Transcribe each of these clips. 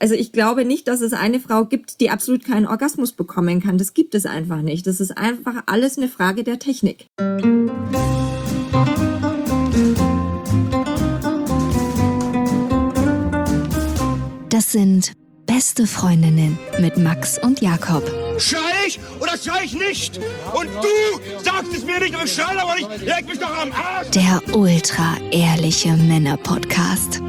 Also ich glaube nicht, dass es eine Frau gibt, die absolut keinen Orgasmus bekommen kann. Das gibt es einfach nicht. Das ist einfach alles eine Frage der Technik. Das sind Beste Freundinnen mit Max und Jakob. Schrei ich oder schrei ich nicht? Und du sagst es mir nicht, aber ich schrei aber nicht. Leg mich doch am Arsch. Der ultra-ehrliche Männer-Podcast.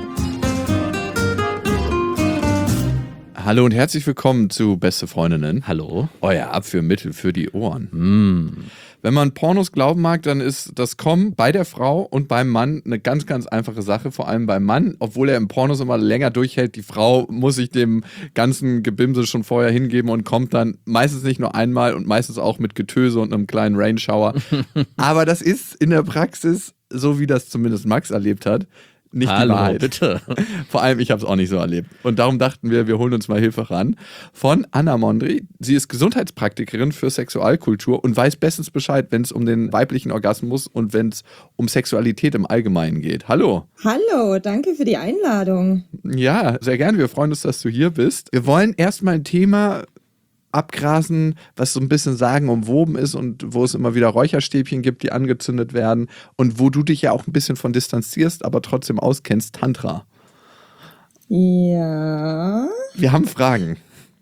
Hallo und herzlich willkommen zu Beste Freundinnen. Hallo. Euer Abführmittel für die Ohren. Wenn man Pornos glauben mag, dann ist das Kommen bei der Frau und beim Mann eine ganz, ganz einfache Sache. Vor allem beim Mann, obwohl er im Pornos immer länger durchhält. Die Frau muss sich dem ganzen Gebimse schon vorher hingeben und kommt dann meistens nicht nur einmal und meistens auch mit Getöse und einem kleinen Rainshower. Aber das ist in der Praxis, so wie das zumindest Max erlebt hat, nicht die Wahrheit. Bitte. Vor allem, ich habe es auch nicht so erlebt. Und darum dachten wir holen uns mal Hilfe ran von Anna Mondry. Sie ist Gesundheitspraktikerin für Sexualkultur und weiß bestens Bescheid, wenn es um den weiblichen Orgasmus und wenn es um Sexualität im Allgemeinen geht. Hallo. Hallo, danke für die Einladung. Ja, sehr gerne. Wir freuen uns, dass du hier bist. Wir wollen erstmal ein Thema abgrasen, was so ein bisschen sagenumwoben ist und wo es immer wieder Räucherstäbchen gibt, die angezündet werden und wo du dich ja auch ein bisschen von distanzierst, aber trotzdem auskennst, Tantra. Ja. Wir haben Fragen.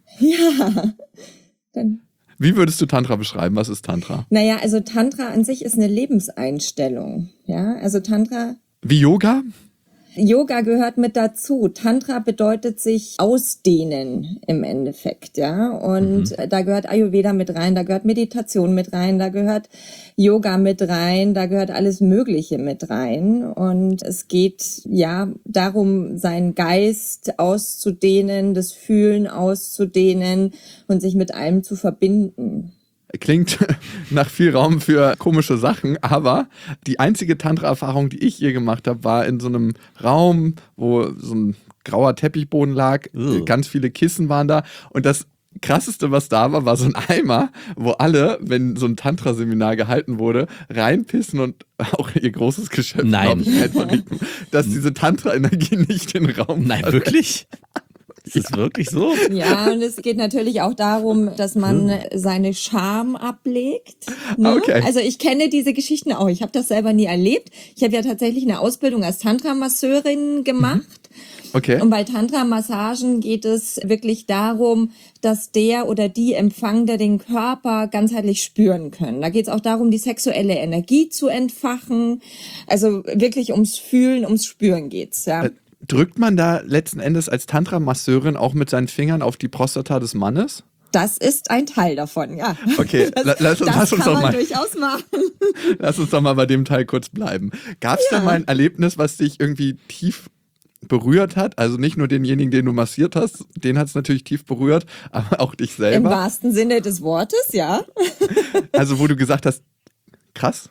Ja. Dann. Wie würdest du Tantra beschreiben? Was ist Tantra? Naja, also Tantra an sich ist eine Lebenseinstellung. Ja, also Tantra. Wie Yoga? Yoga gehört mit dazu. Tantra bedeutet sich ausdehnen im Endeffekt, ja. Und da gehört Ayurveda mit rein, da gehört Meditation mit rein, da gehört Yoga mit rein, da gehört alles Mögliche mit rein. Und es geht ja darum, seinen Geist auszudehnen, das Fühlen auszudehnen und sich mit allem zu verbinden. Klingt nach viel Raum für komische Sachen, aber die einzige Tantra-Erfahrung, die ich je gemacht habe, war in so einem Raum, wo so ein grauer Teppichboden lag, ganz viele Kissen waren da und das Krasseste, was da war, war so ein Eimer, wo alle, wenn so ein Tantra-Seminar gehalten wurde, reinpissen und auch ihr großes Geschäft verrichten, dass diese Tantra-Energie nicht in den Raum Nein, wirklich? Ist das wirklich so? Ja, und es geht natürlich auch darum, dass man seine Scham ablegt. Ne? Okay. Also ich kenne diese Geschichten auch. Ich habe das selber nie erlebt. Ich habe ja tatsächlich eine Ausbildung als Tantra-Masseurin gemacht. Okay. Und bei Tantra-Massagen geht es wirklich darum, dass der oder die Empfangende den Körper ganzheitlich spüren können. Da geht es auch darum, die sexuelle Energie zu entfachen. Also wirklich ums Fühlen, ums Spüren geht's, ja. Drückt man da letzten Endes als Tantra-Masseurin auch mit seinen Fingern auf die Prostata des Mannes? Das ist ein Teil davon, ja. Okay, lass uns kann doch man mal durchaus machen. Lass uns doch mal bei dem Teil kurz bleiben. Gab es da mal ein Erlebnis, was dich irgendwie tief berührt hat? Also nicht nur denjenigen, den du massiert hast, den hat es natürlich tief berührt, aber auch dich selber. Im wahrsten Sinne des Wortes, ja. Also wo du gesagt hast, krass.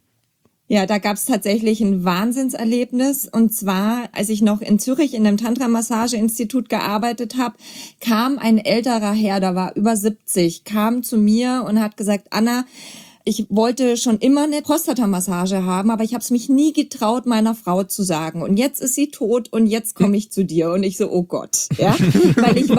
Ja, da gab's tatsächlich ein Wahnsinnserlebnis. Und zwar, als ich noch in Zürich in einem Tantra-Massage-Institut gearbeitet habe, kam ein älterer Herr, der war über 70, kam zu mir und hat gesagt, Anna, ich wollte schon immer eine Prostatamassage haben, aber ich habe es mich nie getraut, meiner Frau zu sagen. Und jetzt ist sie tot und jetzt komme ich zu dir. Und ich so, oh Gott, ja, weil ich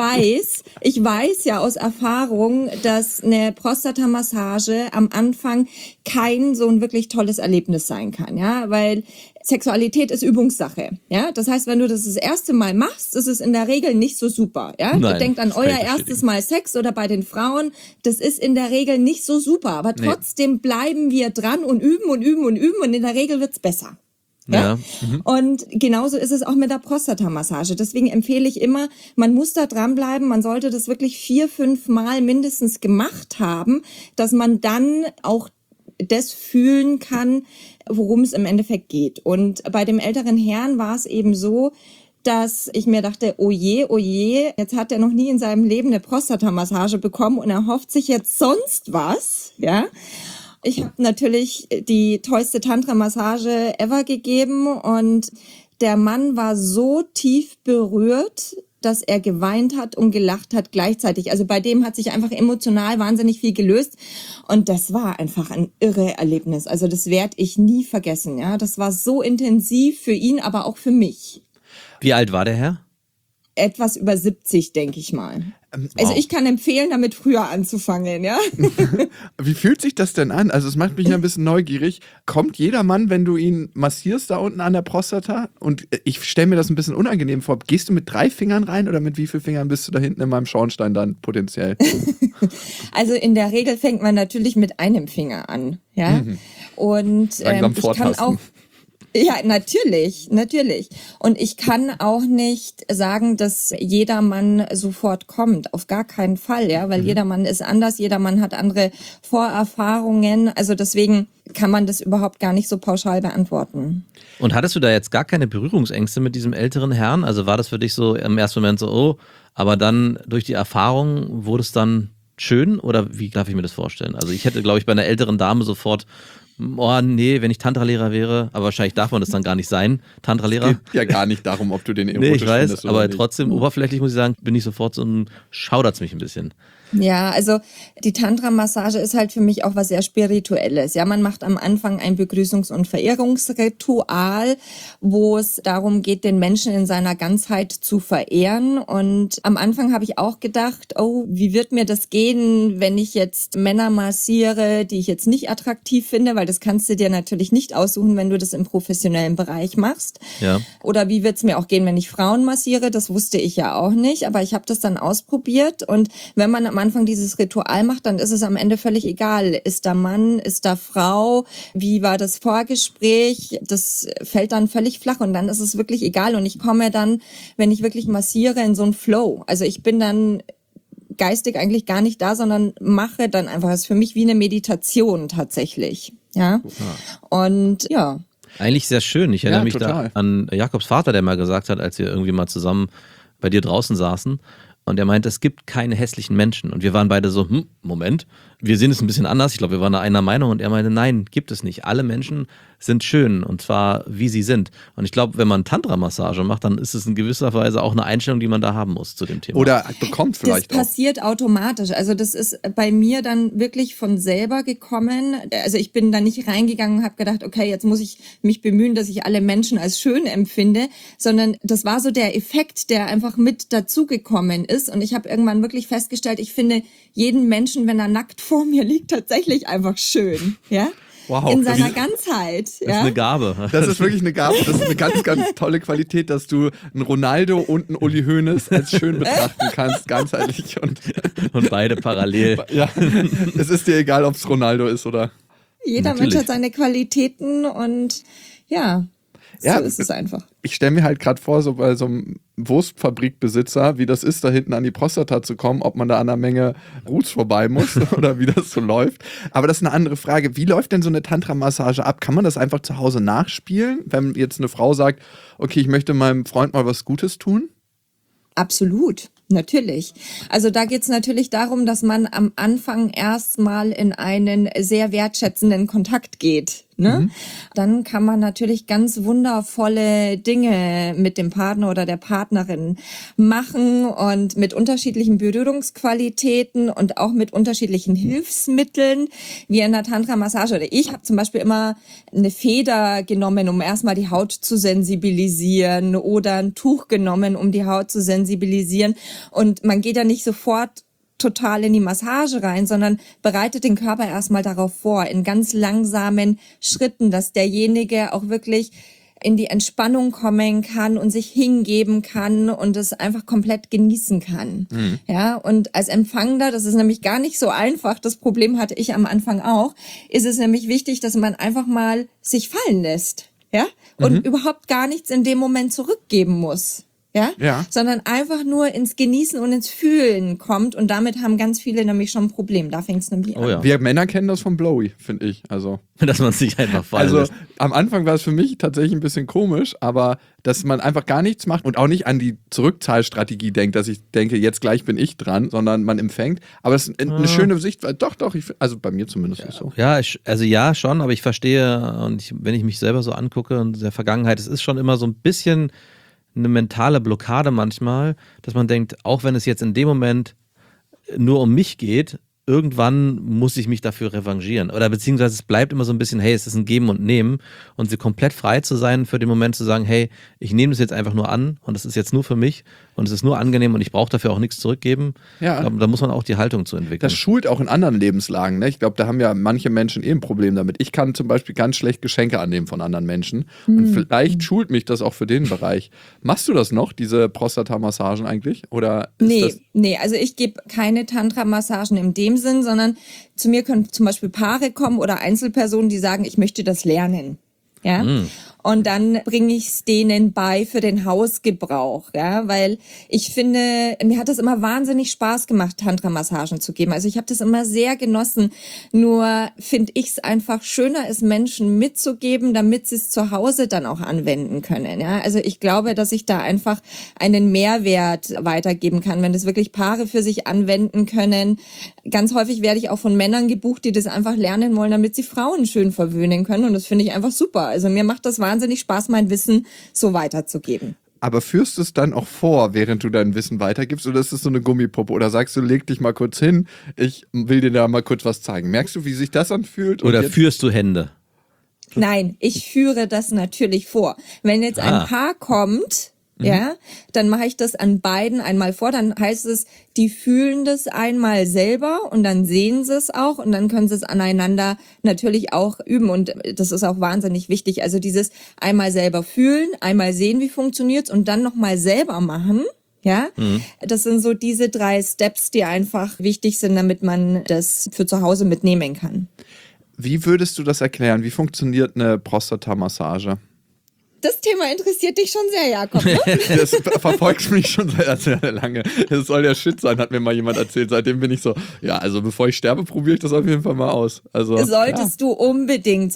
weiß ja aus Erfahrung, dass eine Prostatamassage am Anfang kein so ein wirklich tolles Erlebnis sein kann, ja, weil Sexualität ist Übungssache, ja. Das heißt, wenn du das erste Mal machst, ist es in der Regel nicht so super, ja. Nein, Denkt an euer erstes Mal Sex oder bei den Frauen, das ist in der Regel nicht so super, aber trotzdem bleiben wir dran und üben und üben und üben und in der Regel wird's besser. Ja. Und genauso ist es auch mit der Prostatamassage. Deswegen empfehle ich immer, man muss da dranbleiben, man sollte das wirklich 4-5 Mal mindestens gemacht haben, dass man dann auch das fühlen kann, worum es im Endeffekt geht. Und bei dem älteren Herrn war es eben so, dass ich mir dachte, oh je, jetzt hat er noch nie in seinem Leben eine Prostatamassage bekommen und er hofft sich jetzt sonst was, ja. Ich habe natürlich die tollste Tantra-Massage ever gegeben und der Mann war so tief berührt, dass er geweint hat und gelacht hat gleichzeitig. Also bei dem hat sich einfach emotional wahnsinnig viel gelöst und das war einfach ein irre Erlebnis. Also das werde ich nie vergessen. Ja, das war so intensiv für ihn, aber auch für mich. Wie alt war der Herr? etwas über 70, denke ich mal. Also ich kann empfehlen, damit früher anzufangen, ja. Wie fühlt sich das denn an? Also es macht mich ja ein bisschen neugierig. Kommt jeder Mann, wenn du ihn massierst da unten an der Prostata? Und ich stelle mir das ein bisschen unangenehm vor. Gehst du mit 3 Fingern rein oder mit wie vielen Fingern bist du da hinten in meinem Schornstein dann potenziell? Also in der Regel fängt man natürlich mit einem Finger an, ja. Und ich kann auch... Ja, natürlich. Und ich kann auch nicht sagen, dass jeder Mann sofort kommt. Auf gar keinen Fall, ja, weil jeder Mann ist anders, jeder Mann hat andere Vorerfahrungen. Also deswegen kann man das überhaupt gar nicht so pauschal beantworten. Und hattest du da jetzt gar keine Berührungsängste mit diesem älteren Herrn? Also war das für dich so im ersten Moment so, oh, aber dann durch die Erfahrung wurde es dann schön? Oder wie darf ich mir das vorstellen? Also ich hätte, glaube ich, bei einer älteren Dame sofort... Oh nee, wenn ich Tantra-Lehrer wäre, aber wahrscheinlich darf man das dann gar nicht sein, Tantra-Lehrer. Es geht ja gar nicht darum, ob du den erotisch nee, ich weiß, findest oder aber nicht. trotzdem, oberflächlich muss ich sagen, bin ich sofort so ein, schaudert's mich ein bisschen. Ja, also die Tantra-Massage ist halt für mich auch was sehr Spirituelles. Ja, man macht am Anfang ein Begrüßungs- und Verehrungsritual, wo es darum geht, den Menschen in seiner Ganzheit zu verehren. Und am Anfang habe ich auch gedacht, oh, wie wird mir das gehen, wenn ich jetzt Männer massiere, die ich jetzt nicht attraktiv finde, weil das kannst du dir natürlich nicht aussuchen, wenn du das im professionellen Bereich machst. Ja. Oder wie wird es mir auch gehen, wenn ich Frauen massiere? Das wusste ich ja auch nicht, aber ich habe das dann ausprobiert. Und wenn man am Anfang dieses Ritual macht, dann ist es am Ende völlig egal. Ist da Mann, ist da Frau? Wie war das Vorgespräch? Das fällt dann völlig flach und dann ist es wirklich egal. Und ich komme dann, wenn ich wirklich massiere, in so einen Flow. Also ich bin dann geistig eigentlich gar nicht da, sondern mache dann einfach. Das ist für mich wie eine Meditation tatsächlich. Ja. Und ja. Eigentlich sehr schön. Ich erinnere mich total. da an Jakobs Vater, der mal gesagt hat, als wir irgendwie mal zusammen bei dir draußen saßen. Und er meinte, es gibt keine hässlichen Menschen. Und wir waren beide so, Moment, wir sehen es ein bisschen anders. Ich glaube, wir waren da einer Meinung. Und er meinte, nein, gibt es nicht. Alle Menschen sind schön. Und zwar, wie sie sind. Und ich glaube, wenn man Tantra-Massage macht, dann ist es in gewisser Weise auch eine Einstellung, die man da haben muss zu dem Thema. Oder bekommt vielleicht das passiert automatisch. Also das ist bei mir dann wirklich von selber gekommen. Also ich bin da nicht reingegangen und habe gedacht, okay, jetzt muss ich mich bemühen, dass ich alle Menschen als schön empfinde, sondern das war so der Effekt, der einfach mit dazugekommen ist. Und ich habe irgendwann wirklich festgestellt, ich finde jeden Menschen, wenn er nackt vor mir liegt, tatsächlich einfach schön. Ja. Wow, in seiner Ganzheit. Das ist eine Gabe. Das ist wirklich eine Gabe. Das ist eine ganz, ganz tolle Qualität, dass du einen Ronaldo und einen Uli Hoeneß als schön betrachten kannst, ganzheitlich. Und beide parallel. Ja, es ist dir egal, ob es Ronaldo ist oder... Jeder Mensch hat seine Qualitäten und ja, so ist es einfach. Ich stelle mir halt gerade vor, so bei so einem Wurstfabrikbesitzer, wie das ist, da hinten an die Prostata zu kommen, ob man da an einer Menge Roots vorbei muss oder wie das so läuft. Aber das ist eine andere Frage. Wie läuft denn so eine Tantra-Massage ab? Kann man das einfach zu Hause nachspielen, wenn jetzt eine Frau sagt, okay, ich möchte meinem Freund mal was Gutes tun? Absolut. Natürlich. Also da geht's natürlich darum, dass man am Anfang erstmal in einen sehr wertschätzenden Kontakt geht. Ne? Dann kann man natürlich ganz wundervolle Dinge mit dem Partner oder der Partnerin machen und mit unterschiedlichen Berührungsqualitäten und auch mit unterschiedlichen Hilfsmitteln, wie in der Tantra-Massage. Oder ich habe zum Beispiel immer eine Feder genommen, um erstmal die Haut zu sensibilisieren, oder ein Tuch genommen, um die Haut zu sensibilisieren. Und man geht ja nicht sofort total in die Massage rein, sondern bereitet den Körper erstmal darauf vor, in ganz langsamen Schritten, dass derjenige auch wirklich in die Entspannung kommen kann und sich hingeben kann und es einfach komplett genießen kann. Ja, und als Empfangender, das ist nämlich gar nicht so einfach, das Problem hatte ich am Anfang auch, ist es nämlich wichtig, dass man einfach mal sich fallen lässt, ja, und überhaupt gar nichts in dem Moment zurückgeben muss. Ja? Sondern einfach nur ins Genießen und ins Fühlen kommt, und damit haben ganz viele nämlich schon ein Problem. Da fängt es nämlich an. Ja. Wir Männer kennen das vom Blowy, finde ich. Also, dass man sich einfach fallen also lässt. am Anfang war es für mich tatsächlich ein bisschen komisch, aber dass man einfach gar nichts macht und auch nicht an die Zurückzahlstrategie denkt, dass ich denke, jetzt gleich bin ich dran, sondern man empfängt. Aber es ist eine schöne Sicht, doch, also bei mir zumindest ist so. Ja, ja, schon, aber ich verstehe, und wenn ich mich selber so angucke in der Vergangenheit, es ist schon immer so ein bisschen eine mentale Blockade manchmal, dass man denkt, auch wenn es jetzt in dem Moment nur um mich geht, irgendwann muss ich mich dafür revanchieren. Oder beziehungsweise es bleibt immer so ein bisschen, hey, es ist ein Geben und Nehmen, und sie komplett frei zu sein für den Moment zu sagen, hey, ich nehme das jetzt einfach nur an und das ist jetzt nur für mich und es ist nur angenehm und ich brauche dafür auch nichts zurückgeben. Ja. Ich glaube, da muss man auch die Haltung zu entwickeln. Das schult auch in anderen Lebenslagen. Ne? Ich glaube, da haben ja manche Menschen ein Problem damit. Ich kann zum Beispiel ganz schlecht Geschenke annehmen von anderen Menschen. Und vielleicht schult mich das auch für den Bereich. Machst du das noch, diese Prostata-Massagen eigentlich? Oder Nee, also ich gebe keine Tantra-Massagen in dem Sinn, sondern zu mir können zum Beispiel Paare kommen oder Einzelpersonen, die sagen, ich möchte das lernen. Ja. Und dann bringe ich es denen bei für den Hausgebrauch, ja, weil ich finde, mir hat das immer wahnsinnig Spaß gemacht, Tantra-Massagen zu geben. Also ich habe das immer sehr genossen. Nur finde ich es einfach schöner, es Menschen mitzugeben, damit sie es zu Hause dann auch anwenden können. Ja, also ich glaube, dass ich da einfach einen Mehrwert weitergeben kann, wenn das wirklich Paare für sich anwenden können. Ganz häufig werde ich auch von Männern gebucht, die das einfach lernen wollen, damit sie Frauen schön verwöhnen können. Und das finde ich einfach super. Also mir macht das wahnsinnig Spaß, mein Wissen so weiterzugeben. Aber führst du es dann auch vor, während du dein Wissen weitergibst, oder ist es so eine Gummipuppe? Oder sagst du, leg dich mal kurz hin, ich will dir da mal kurz was zeigen. Merkst du, wie sich das anfühlt? Oder führst du Hände? Nein, ich führe das natürlich vor. Wenn jetzt ein Paar kommt, ja, dann mache ich das an beiden einmal vor. Dann heißt es, die fühlen das einmal selber und dann sehen sie es auch und dann können sie es aneinander natürlich auch üben. Und das ist auch wahnsinnig wichtig. Also dieses einmal selber fühlen, einmal sehen, wie funktioniert's und dann nochmal selber machen. Ja, das sind so diese 3 Steps, die einfach wichtig sind, damit man das für zu Hause mitnehmen kann. Wie würdest du das erklären? Wie funktioniert eine Prostata-Massage? Das Thema interessiert dich schon sehr, Jakob, ne? Das verfolgt mich schon sehr lange. Das soll ja Shit sein, hat mir mal jemand erzählt. Seitdem bin ich so, ja, also bevor ich sterbe, probiere ich das auf jeden Fall mal aus. Also Solltest du unbedingt,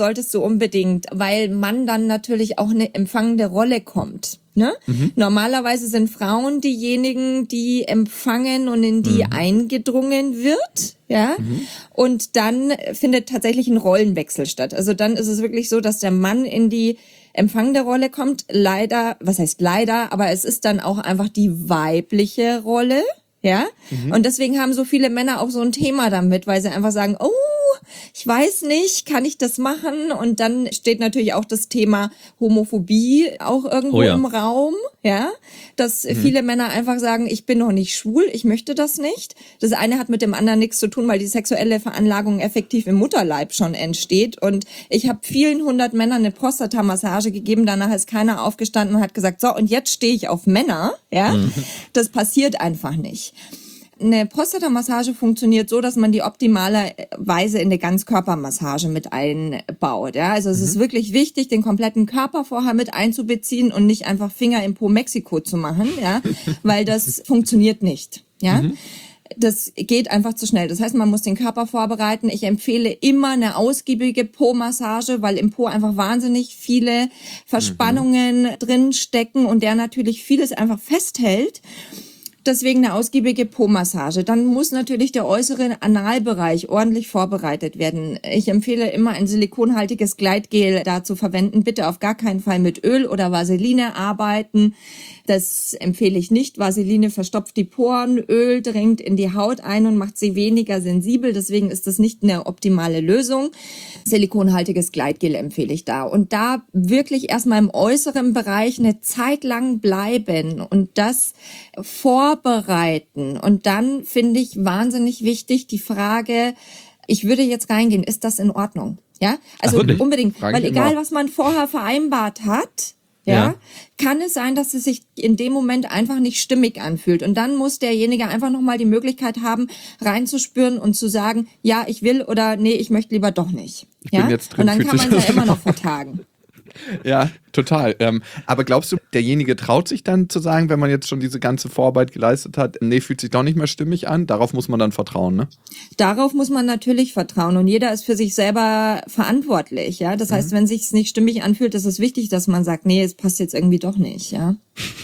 weil man dann natürlich auch eine empfangende Rolle kommt. Ne? Normalerweise sind Frauen diejenigen, die empfangen und in die eingedrungen wird, ja. Und dann findet tatsächlich ein Rollenwechsel statt. Also dann ist es wirklich so, dass der Mann in die empfangende Rolle kommt. Leider, was heißt leider, aber es ist dann auch einfach die weibliche Rolle, ja. Und deswegen haben so viele Männer auch so ein Thema damit, weil sie einfach sagen, oh, ich weiß nicht, kann ich das machen? Und dann steht natürlich auch das Thema Homophobie auch irgendwo im Raum, ja, dass viele Männer einfach sagen, ich bin noch nicht schwul, ich möchte das nicht. Das eine hat mit dem anderen nichts zu tun, weil die sexuelle Veranlagung effektiv im Mutterleib schon entsteht. Und ich habe vielen 100 Männern eine Prostata-Massage gegeben, danach ist keiner aufgestanden und hat gesagt, so, und jetzt stehe ich auf Männer, ja. Das passiert einfach nicht. Eine Prostata-Massage funktioniert so, dass man die optimalerweise in eine Ganzkörpermassage mit einbaut. Ja? Also es ist wirklich wichtig, den kompletten Körper vorher mit einzubeziehen und nicht einfach Finger im Po Mexiko zu machen, ja? Weil das funktioniert nicht. Ja? Das geht einfach zu schnell. Das heißt, man muss den Körper vorbereiten. Ich empfehle immer eine ausgiebige Po-Massage, weil im Po einfach wahnsinnig viele Verspannungen drin stecken und der natürlich vieles einfach festhält. Deswegen eine ausgiebige Po-Massage. Dann muss natürlich der äußere Analbereich ordentlich vorbereitet werden. Ich empfehle immer ein silikonhaltiges Gleitgel da zu verwenden. Bitte auf gar keinen Fall mit Öl oder Vaseline arbeiten. Das empfehle ich nicht. Vaseline verstopft die Poren, Öl dringt in die Haut ein und macht sie weniger sensibel. Deswegen ist das nicht eine optimale Lösung. Silikonhaltiges Gleitgel empfehle ich da. Und da wirklich erstmal im äußeren Bereich eine Zeit lang bleiben und das vorbereiten. Und dann finde ich wahnsinnig wichtig die Frage, ich würde jetzt reingehen, ist das in Ordnung? Ja, also unbedingt, weil egal was man vorher vereinbart hat, ja, kann es sein, dass es sich in dem Moment einfach nicht stimmig anfühlt. Und dann muss derjenige einfach nochmal die Möglichkeit haben, reinzuspüren und zu sagen, ja, ich will oder nee, ich möchte lieber doch nicht. Ich bin jetzt drin, und dann kann man ja immer noch vertagen. Ja, total. Aber glaubst du, derjenige traut sich dann zu sagen, wenn man jetzt schon diese ganze Vorarbeit geleistet hat, nee, fühlt sich doch nicht mehr stimmig an? Darauf muss man dann vertrauen, ne? Darauf muss man natürlich vertrauen und jeder ist für sich selber verantwortlich, ja. Das heißt, wenn sich's nicht stimmig anfühlt, ist es wichtig, dass man sagt, nee, es passt jetzt irgendwie doch nicht, ja.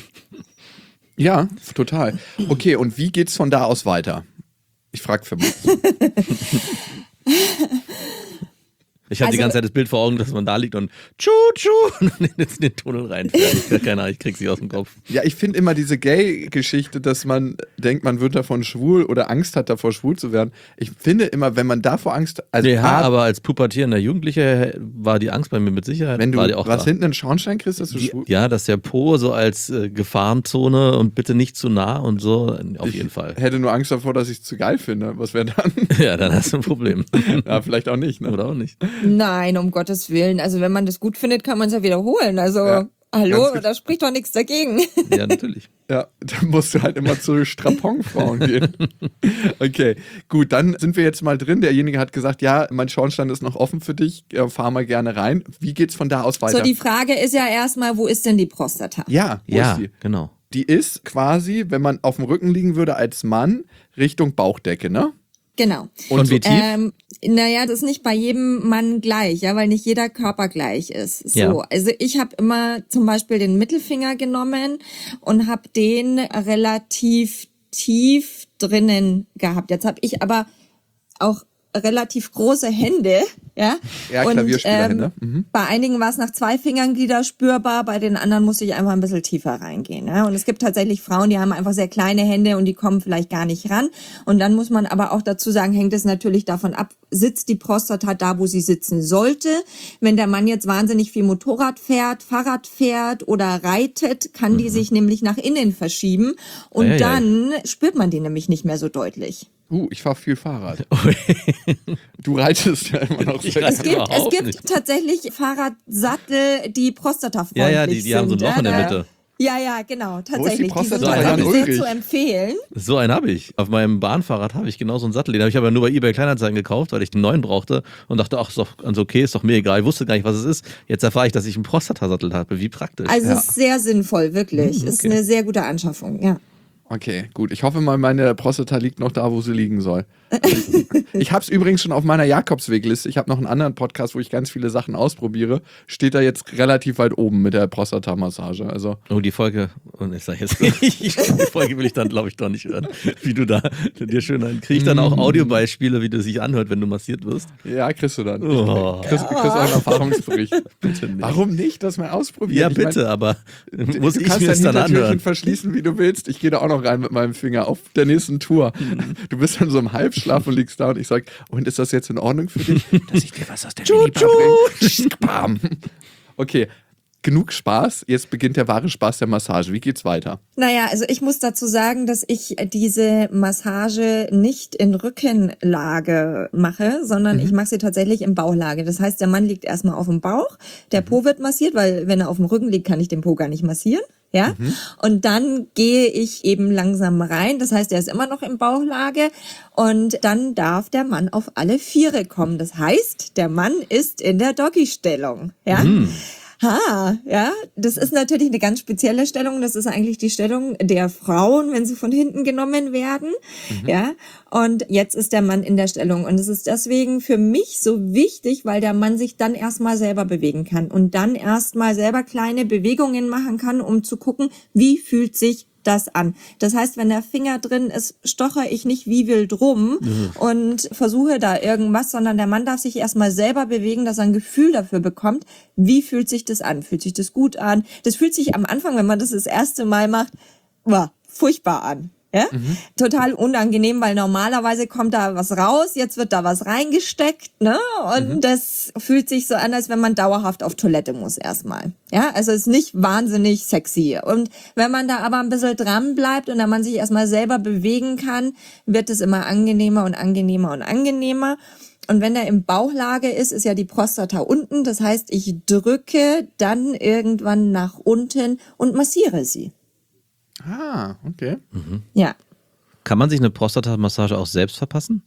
Ja, total. Okay, und wie geht's von da aus weiter? Ich frage für mich. Ich habe die ganze Zeit das Bild vor Augen, dass man da liegt und tschu und dann jetzt in den Tunnel reinfährt. Keine Ahnung, ich krieg's nicht aus dem Kopf. Ja, ich finde immer diese Gay-Geschichte, dass man denkt, man wird davon schwul oder Angst hat, davor schwul zu werden. Ich finde immer, wenn man davor Angst hat. Also aber als pubertierender Jugendlicher war die Angst bei mir mit Sicherheit. Wenn du auch was da. hinten in den Schornstein kriegst, dass du schwul. Ja, dass der Po so als Gefahrenzone und bitte nicht zu nah und so, auf jeden Fall. Ich hätte nur Angst davor, dass ich es zu geil finde. Was wäre dann? Ja, dann hast du ein Problem. Ja, vielleicht auch nicht. Ne? Oder auch nicht. Nein, um Gottes Willen. Also wenn man das gut findet, kann man es ja wiederholen. Also hallo, da spricht doch nichts dagegen. Ja, natürlich. Ja, dann musst du halt immer zu Straponfrauen gehen. Okay, gut, dann sind wir jetzt mal drin. Derjenige hat gesagt, ja, mein Schornstein ist noch offen für dich, fahr mal gerne rein. Wie geht's von da aus weiter? So, die Frage ist ja erstmal, wo ist denn die Prostata? Ja, wo ist die? Genau. Die ist quasi, wenn man auf dem Rücken liegen würde als Mann, Richtung Bauchdecke, ne? Genau. Und wie tief? Naja, das ist nicht bei jedem Mann gleich, ja, weil nicht jeder Körper gleich ist. So, Ja. also ich habe immer zum Beispiel den Mittelfinger genommen und habe den relativ tief drinnen gehabt. Jetzt habe ich aber auch relativ große Hände, ja. Ja, Klavierspielerhände. Bei einigen war es nach 2 Fingerglieder spürbar, bei den anderen musste ich einfach ein bisschen tiefer reingehen. Ja? Und es gibt tatsächlich Frauen, die haben einfach sehr kleine Hände und die kommen vielleicht gar nicht ran. Und dann muss man aber auch dazu sagen, hängt es natürlich davon ab, sitzt die Prostata da, wo sie sitzen sollte. Wenn der Mann jetzt wahnsinnig viel Motorrad fährt, Fahrrad fährt oder reitet, kann die sich nämlich nach innen verschieben. Und dann spürt man die nämlich nicht mehr so deutlich. Ich fahre viel Fahrrad. Du reitest ja immer noch sehr. Es gibt tatsächlich Fahrradsattel, die prostatafreundlich Ja, die haben so ein Loch in der Mitte. Ja, genau, tatsächlich. Wo ist die Die sind Prostata? tatsächlich Ulrich. sehr zu empfehlen. So einen habe ich. Auf meinem Bahnfahrrad habe ich genau so einen Sattel. Den habe ich aber nur bei eBay Kleinanzeigen gekauft, weil ich den neuen brauchte und dachte, ach, ist doch ganz okay, ist doch mir egal. Ich wusste gar nicht, was es ist. Jetzt erfahre ich, dass ich einen Prostatasattel habe. Wie praktisch. Also es ist sehr sinnvoll, wirklich. Ist eine sehr gute Anschaffung, ja. Okay, gut. Ich hoffe mal, meine Prostata liegt noch da, wo sie liegen soll. Ich habe es übrigens schon auf meiner Jakobswegliste. Ich habe noch einen anderen Podcast, wo ich ganz viele Sachen ausprobiere. Steht da jetzt relativ weit oben mit der Prostata-Massage. Also die Folge, und ich sage jetzt die Folge will ich dann, glaube ich, doch nicht hören. Wie du da dir schön kriege ich dann auch Audiobeispiele, wie du sich anhört, wenn du massiert wirst. ja, kriegst du dann. Oh. Kriegst einen Erfahrungsbericht. Bitte nicht. Warum nicht? Das mal ausprobieren. Ja, Ich mein, bitte, aber muss du ich kannst mir dein es dann Hintertürchen anhören? verschließen, wie du willst. Ich gehe da auch noch rein mit meinem Finger auf der nächsten Tour. Du bist dann so im Halbschlaf und liegst da und ich sag, und ist das jetzt in Ordnung für dich, dass ich dir was aus der Minibar bringe? Bam. Okay, genug Spaß. Jetzt beginnt der wahre Spaß der Massage. Wie geht's weiter? Naja, also ich muss dazu sagen, dass ich diese Massage nicht in Rückenlage mache, sondern ich mache sie tatsächlich in Bauchlage. Das heißt, der Mann liegt erstmal auf dem Bauch, der Po wird massiert, weil wenn er auf dem Rücken liegt, kann ich den Po gar nicht massieren. Ja, und dann gehe ich eben langsam rein. Das heißt, er ist immer noch in Bauchlage und dann darf der Mann auf alle Viere kommen. Das heißt, der Mann ist in der Doggy-Stellung. Ja. Ja, das ist natürlich eine ganz spezielle Stellung. Das ist eigentlich die Stellung der Frauen, wenn sie von hinten genommen werden. Ja, und jetzt ist der Mann in der Stellung. Und es ist deswegen für mich so wichtig, weil der Mann sich dann erstmal selber bewegen kann und dann erstmal selber kleine Bewegungen machen kann, um zu gucken, wie fühlt sich das an. Das heißt, wenn der Finger drin ist, stocher ich nicht wie wild rum und versuche da irgendwas, sondern der Mann darf sich erstmal selber bewegen, dass er ein Gefühl dafür bekommt, wie fühlt sich das an? Fühlt sich das gut an? Das fühlt sich am Anfang, wenn man das erste Mal macht, furchtbar an. Ja? Total unangenehm, weil normalerweise kommt da was raus, jetzt wird da was reingesteckt, ne? Und das fühlt sich so an, als wenn man dauerhaft auf Toilette muss erstmal. Ja, also ist nicht wahnsinnig sexy. Und wenn man da aber ein bisschen dran bleibt und dann man sich erstmal selber bewegen kann, wird es immer angenehmer und angenehmer und angenehmer. Und wenn er im Bauchlage ist, ist ja die Prostata unten. Das heißt, ich drücke dann irgendwann nach unten und massiere sie. Ah, okay. Ja. Kann man sich eine Prostata-Massage auch selbst verpassen?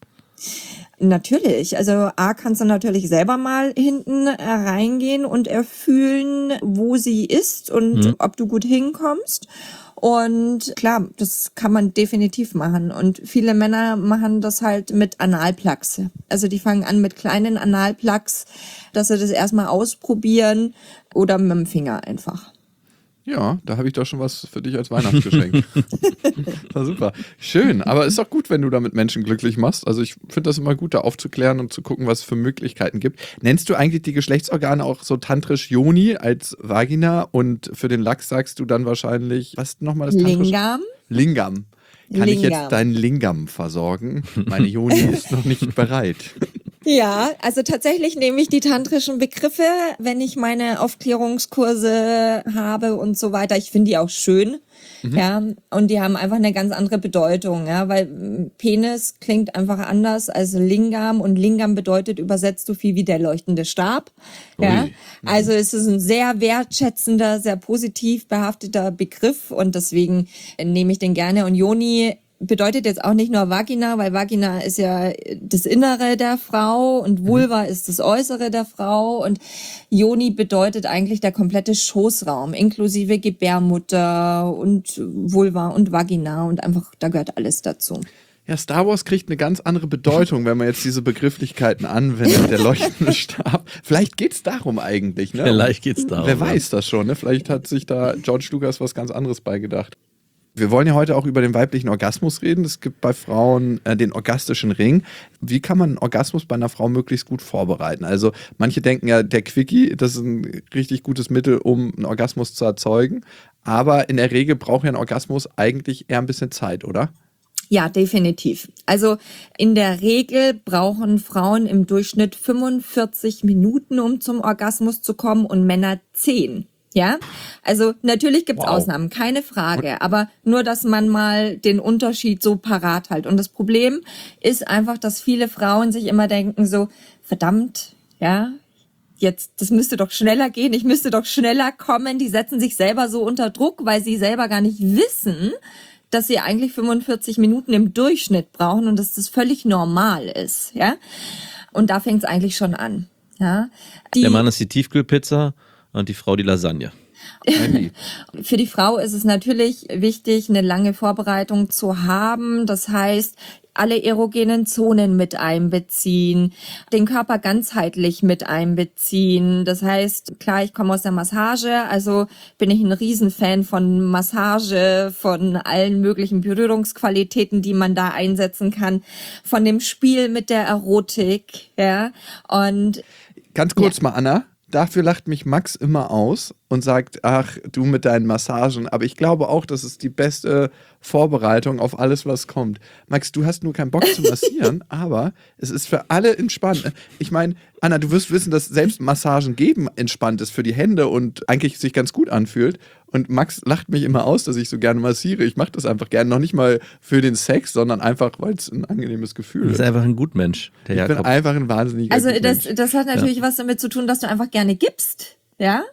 Natürlich. Also A, kannst du natürlich selber mal hinten reingehen und erfühlen, wo sie ist und ob du gut hinkommst. Und klar, das kann man definitiv machen. Und viele Männer machen das halt mit Analplugs. Also die fangen an mit kleinen Analplugs, dass sie das erstmal ausprobieren oder mit dem Finger einfach. Ja, da habe ich doch schon was für dich als Weihnachtsgeschenk. War super. Schön, aber ist auch gut, wenn du damit Menschen glücklich machst. Also ich finde das immer gut, da aufzuklären und zu gucken, was es für Möglichkeiten gibt. Nennst du eigentlich die Geschlechtsorgane auch so tantrisch Yoni als Vagina und für den Lachs sagst du dann wahrscheinlich, was nochmal das tantrisch? Lingam. Kann ich jetzt deinen Lingam versorgen? Meine Yoni ist noch nicht bereit. Ja, also tatsächlich nehme ich die tantrischen Begriffe, wenn ich meine Aufklärungskurse habe und so weiter. Ich finde die auch schön, ja, und die haben einfach eine ganz andere Bedeutung, ja, weil Penis klingt einfach anders als Lingam und Lingam bedeutet übersetzt so viel wie der leuchtende Stab, ja. Also es ist ein sehr wertschätzender, sehr positiv behafteter Begriff und deswegen nehme ich den gerne. Und Yoni bedeutet jetzt auch nicht nur Vagina, weil Vagina ist ja das Innere der Frau und Vulva ist das Äußere der Frau und Yoni bedeutet eigentlich der komplette Schoßraum, inklusive Gebärmutter und Vulva und Vagina und einfach, da gehört alles dazu. Ja, Star Wars kriegt eine ganz andere Bedeutung, wenn man jetzt diese Begrifflichkeiten anwendet, der leuchtende Stab. Vielleicht geht's darum eigentlich, ne? Vielleicht geht's darum. Wer weiß das schon, ne? Vielleicht hat sich da George Lucas was ganz anderes beigedacht. Wir wollen ja heute auch über den weiblichen Orgasmus reden. Es gibt bei Frauen den orgastischen Ring. Wie kann man einen Orgasmus bei einer Frau möglichst gut vorbereiten? Also manche denken ja, der Quickie, das ist ein richtig gutes Mittel, um einen Orgasmus zu erzeugen. Aber in der Regel braucht ja ein Orgasmus eigentlich eher ein bisschen Zeit, oder? Ja, definitiv. Also in der Regel brauchen Frauen im Durchschnitt 45 Minuten, um zum Orgasmus zu kommen und Männer 10. Ja, also natürlich gibt's Ausnahmen, keine Frage, aber nur, dass man mal den Unterschied so parat hält. Und das Problem ist einfach, dass viele Frauen sich immer denken so, verdammt, ja, jetzt, das müsste doch schneller gehen, ich müsste doch schneller kommen. Die setzen sich selber so unter Druck, weil sie selber gar nicht wissen, dass sie eigentlich 45 Minuten im Durchschnitt brauchen und dass das völlig normal ist, ja. Und da fängt's eigentlich schon an, ja. Der Mann ist die Tiefkühlpizza und die Frau die Lasagne. Für die Frau ist es natürlich wichtig, eine lange Vorbereitung zu haben. Das heißt, alle erogenen Zonen mit einbeziehen, den Körper ganzheitlich mit einbeziehen. Das heißt, klar, ich komme aus der Massage, also bin ich ein Riesenfan von Massage, von allen möglichen Berührungsqualitäten, die man da einsetzen kann, von dem Spiel mit der Erotik, ja. Und ganz kurz mal, Anna. Dafür lacht mich Max immer aus und sagt, ach, du mit deinen Massagen. Aber ich glaube auch, das ist die beste Vorbereitung auf alles, was kommt. Max, du hast nur keinen Bock zu massieren, aber es ist für alle entspannt. Ich meine, Anna, du wirst wissen, dass selbst Massagen geben entspannt ist für die Hände und eigentlich sich ganz gut anfühlt. Und Max lacht mich immer aus, dass ich so gerne massiere. Ich mache das einfach gerne, noch nicht mal für den Sex, sondern einfach, weil es ein angenehmes Gefühl ist. Du bist einfach ein Gutmensch, der Jakob. Ich bin einfach ein wahnsinniger Gutmensch. Also das hat natürlich was damit zu tun, dass du einfach gerne gibst, ja?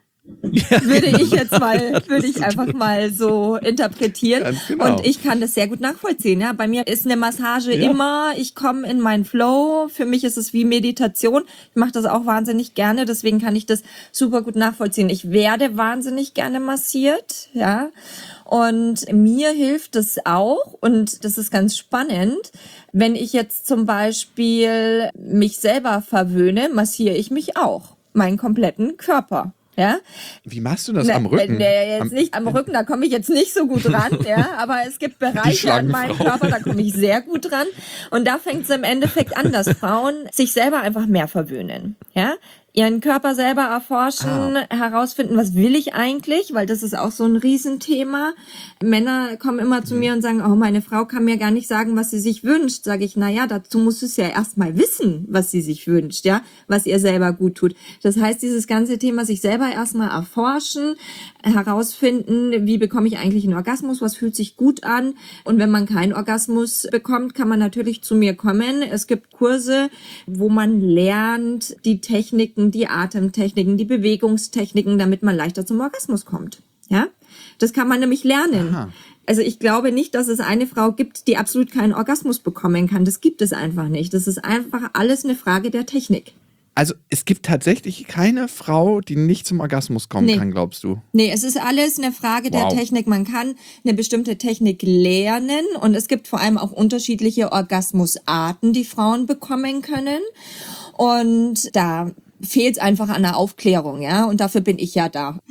Würde ich einfach mal so interpretieren. Ganz genau. Und ich kann das sehr gut nachvollziehen. Ja, bei mir ist eine Massage immer, ich komme in meinen Flow. Für mich ist es wie Meditation. Ich mache das auch wahnsinnig gerne, deswegen kann ich das super gut nachvollziehen. Ich werde wahnsinnig gerne massiert, ja. Und mir hilft es auch, und das ist ganz spannend, wenn ich jetzt zum Beispiel mich selber verwöhne, massiere ich mich auch, meinen kompletten Körper. Ja? Wie machst du das am Rücken? Jetzt nicht am Rücken, da komme ich jetzt nicht so gut ran, ja, aber es gibt Bereiche an meinem Körper, da komme ich sehr gut ran. Und da fängt es im Endeffekt an, dass Frauen sich selber einfach mehr verwöhnen, ja. Ihren Körper selber erforschen, herausfinden, was will ich eigentlich, weil das ist auch so ein Riesenthema. Männer kommen immer zu mir und sagen, oh, meine Frau kann mir gar nicht sagen, was sie sich wünscht. Sage ich, naja, dazu muss es ja erstmal wissen, was sie sich wünscht, ja, was ihr selber gut tut. Das heißt, dieses ganze Thema sich selber erstmal erforschen, herausfinden, wie bekomme ich eigentlich einen Orgasmus, was fühlt sich gut an. Und wenn man keinen Orgasmus bekommt, kann man natürlich zu mir kommen. Es gibt Kurse, wo man lernt, die Techniken, die Atemtechniken, die Bewegungstechniken, damit man leichter zum Orgasmus kommt. Ja, das kann man nämlich lernen. Aha. Also ich glaube nicht, dass es eine Frau gibt, die absolut keinen Orgasmus bekommen kann. Das gibt es einfach nicht. Das ist einfach alles eine Frage der Technik. Also es gibt tatsächlich keine Frau, die nicht zum Orgasmus kommen kann, glaubst du? Nee, es ist alles eine Frage der Technik. Man kann eine bestimmte Technik lernen und es gibt vor allem auch unterschiedliche Orgasmusarten, die Frauen bekommen können. Und da fehlt es einfach an der Aufklärung, ja, und dafür bin ich ja da.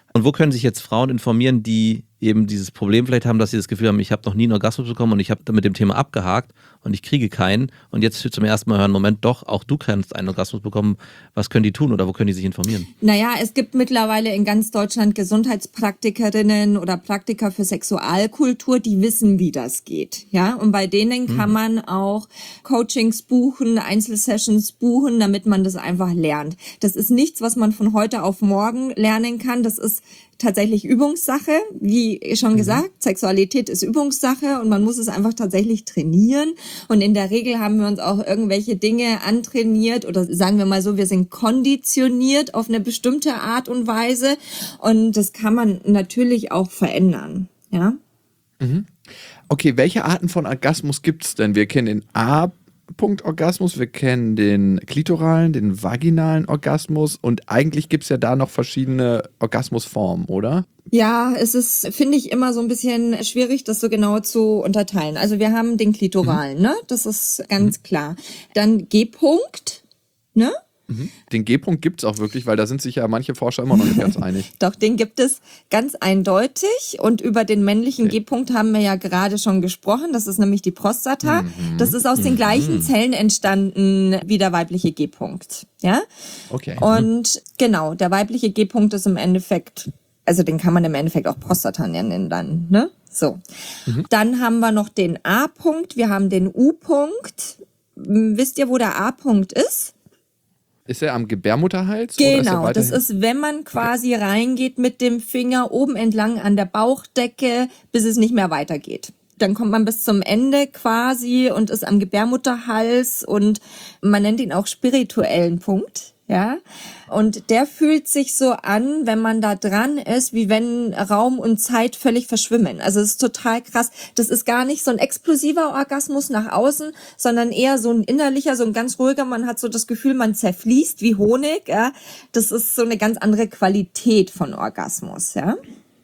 Und wo können sich jetzt Frauen informieren, die eben dieses Problem vielleicht haben, dass sie das Gefühl haben, ich habe noch nie einen Orgasmus bekommen und ich habe mit dem Thema abgehakt und ich kriege keinen und jetzt zum ersten Mal hören, Moment, doch, auch du kannst einen Orgasmus bekommen. Was können die tun oder wo können die sich informieren? Naja, es gibt mittlerweile in ganz Deutschland Gesundheitspraktikerinnen oder Praktiker für Sexualkultur, die wissen, wie das geht. Ja, und bei denen kann man auch Coachings buchen, Einzelsessions buchen, damit man das einfach lernt. Das ist nichts, was man von heute auf morgen lernen kann. Das ist tatsächlich Übungssache. Wie schon gesagt, Sexualität ist Übungssache und man muss es einfach tatsächlich trainieren. Und in der Regel haben wir uns auch irgendwelche Dinge antrainiert oder sagen wir mal so, wir sind konditioniert auf eine bestimmte Art und Weise. Und das kann man natürlich auch verändern. Ja. Okay, welche Arten von Orgasmus gibt es denn? Wir kennen den A-Punkt-Orgasmus, wir kennen den klitoralen, den vaginalen Orgasmus und eigentlich gibt es ja da noch verschiedene Orgasmusformen, oder? Ja, es ist, finde ich, immer so ein bisschen schwierig, das so genau zu unterteilen. Also wir haben den klitoralen, ne? Das ist ganz klar. Dann G-Punkt, ne? Den G-Punkt gibt es auch wirklich, weil da sind sich ja manche Forscher immer noch nicht ganz einig. Doch, den gibt es ganz eindeutig. Und über den männlichen G-Punkt haben wir ja gerade schon gesprochen. Das ist nämlich die Prostata. Das ist aus den gleichen Zellen entstanden wie der weibliche G-Punkt. Ja? Okay. Und genau, der weibliche G-Punkt ist im Endeffekt, also den kann man im Endeffekt auch Prostata nennen dann, ne? So. Dann haben wir noch den A-Punkt, wir haben den U-Punkt. Wisst ihr, wo der A-Punkt ist? Ist er am Gebärmutterhals? Genau, oder das ist, wenn man quasi reingeht mit dem Finger oben entlang an der Bauchdecke, bis es nicht mehr weitergeht. Dann kommt man bis zum Ende quasi und ist am Gebärmutterhals und man nennt ihn auch spirituellen Punkt. Ja, und der fühlt sich so an, wenn man da dran ist, wie wenn Raum und Zeit völlig verschwimmen. Also es ist total krass. Das ist gar nicht so ein explosiver Orgasmus nach außen, sondern eher so ein innerlicher, so ein ganz ruhiger. Man hat so das Gefühl, man zerfließt wie Honig. Ja, das ist so eine ganz andere Qualität von Orgasmus. Ja.